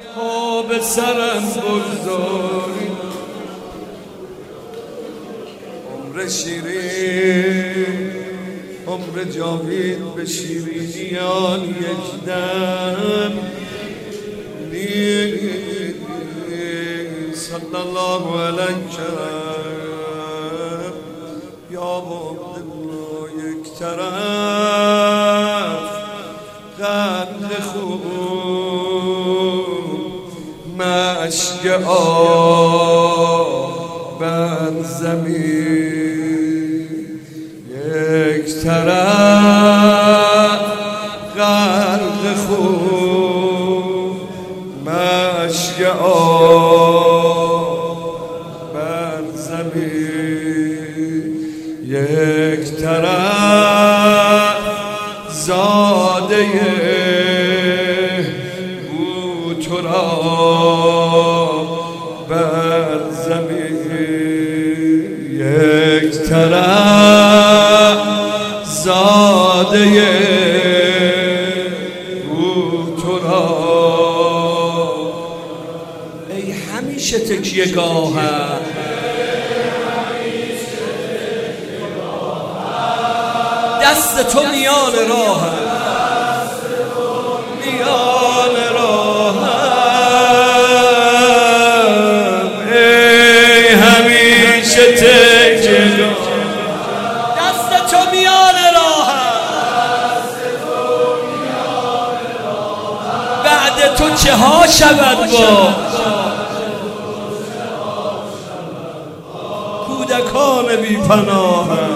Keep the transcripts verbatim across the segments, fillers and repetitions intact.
ها به سرم بگذاری عمر شیرین عمر جاوید به شیرینیان یک دم صلی الله علیه یا بود یک طرف قند خون مشک آب بر زمین یک طرف غرق خون مشک آب بر زمین یک طرف زاده بوتراب بر زمین یک طرف زاده بوتراب ای همیشه تکیه گاهم دست تو میان راهم میان راهم ای همیشه تکیه دست تو میان راهم بعد تو چه ها شود با کودکان بی پناهم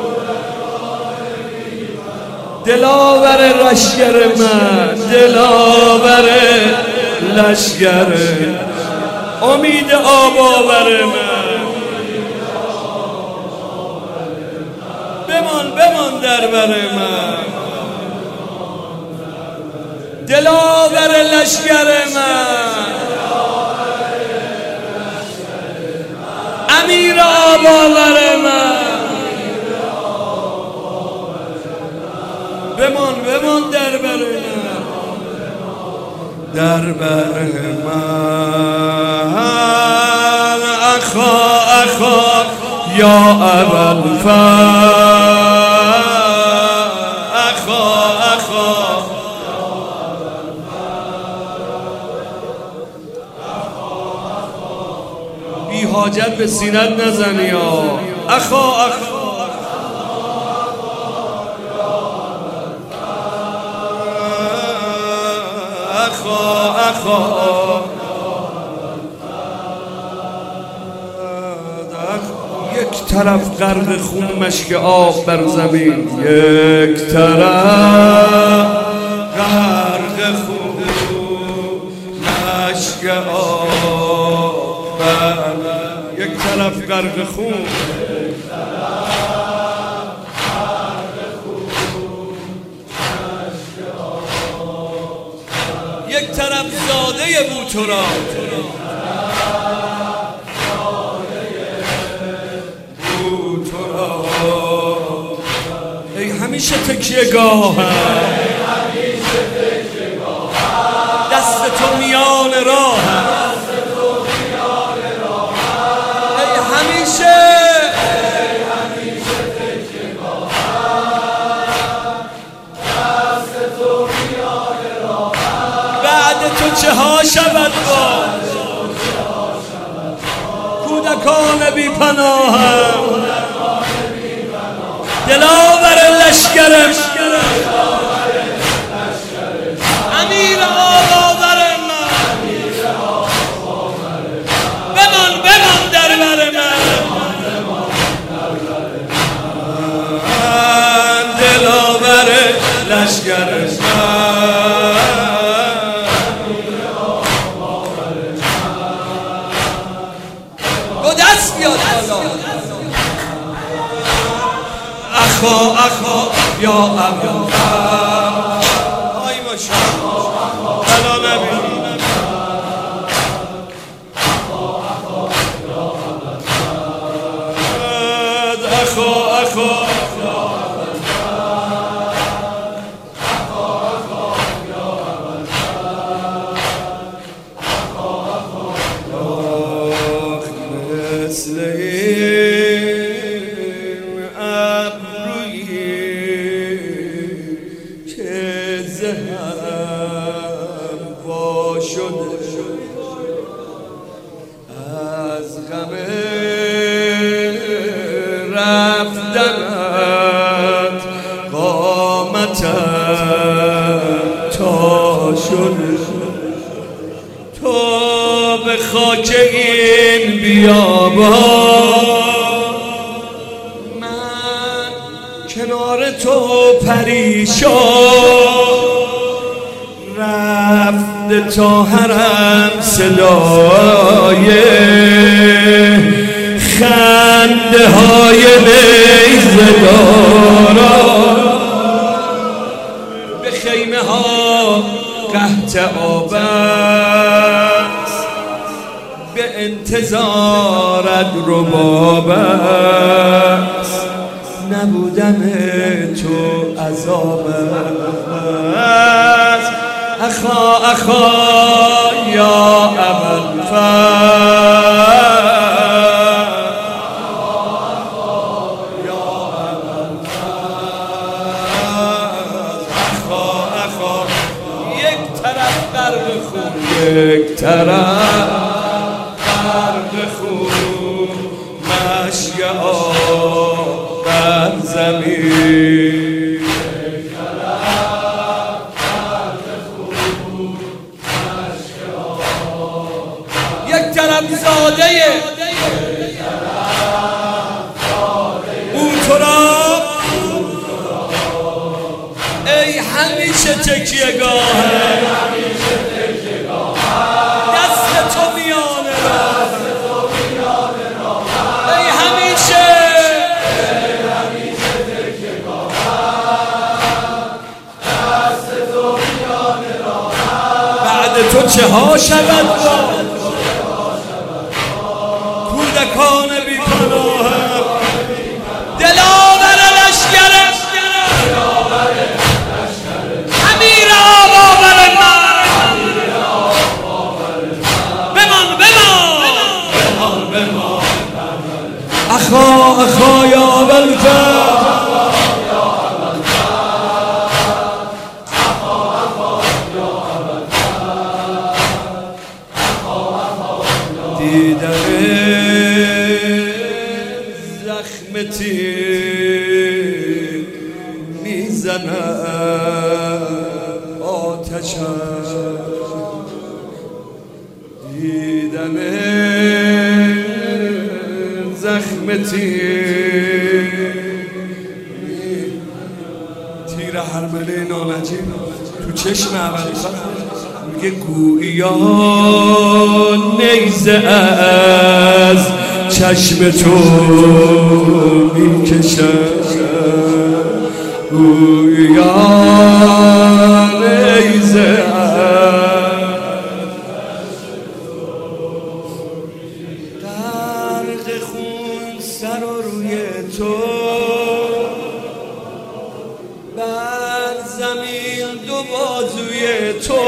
دلاور لشگر من دلاور لشگر امید آباور من بمان بمان در بر من دلاور لشگر من امیر آباور من بمان بمان در بر من در بر من اخا اخا یا ابوالفضل اخا اخا بی حاجت به سینت نزنی یا اخا اخا اخا اخا یک طرف غرق خون مشک آب بر زمین یک طرف غرق خون مشک آب بر یک طرف غرق خون یک طرف زاده بوتراب بوتراب ای همیشه تکیه گاهم دست تو میان راهم ای همیشه تو چه ها شود با کودکان بی پناهم دلاور لشگرم امیر آباور من بمان بمان در بر من دلاور لشگرم دست بیاد اخا اخا یا ابوالفضل آی ماشاءالله بلا نبی اخا اخا زهم وا شده از غم رفتنت قامتم تا شده تو به خاک این بیابان من کنار تو پریشان رفته تا حرم صدای خنده های نیزه داران به خیمه ها قحط آب است به انتظارت رباب است نبودن تو عذاب است اخا اخا یا ابوالفضل یک طرف غرق خون مشک آب بر زمین یک طرف غرق خون مشک آب یک طرف زاده اون تو را ای همیشه تکیه گاهه تو چه ها شود کودکان بی پناه دلاور لشکر امیر آباور من بمان بمان اخا اخا یا ابوالفضل دیدن زخم تیر میزند آتشم دیدن زخم تیر تیر حرمله نانجیب تو چشم ابوالفضل میگه گویا نیزه از چشم تو میکشد گویا نیزه غرق خون سر و روی تو بر زمین دو بازوی تو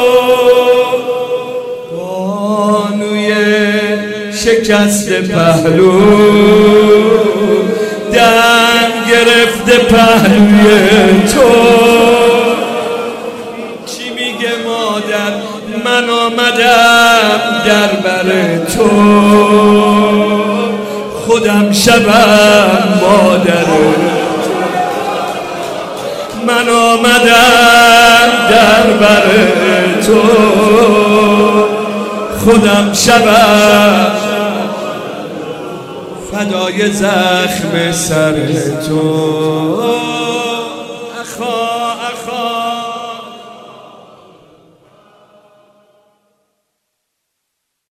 بانوی شکست پهلو دم گرفته پهلوی تو چی میگه مادر من آمدم در بر تو خودم شبم مادر من آمدم در بر تو خودم شبم فدای زخم سر تو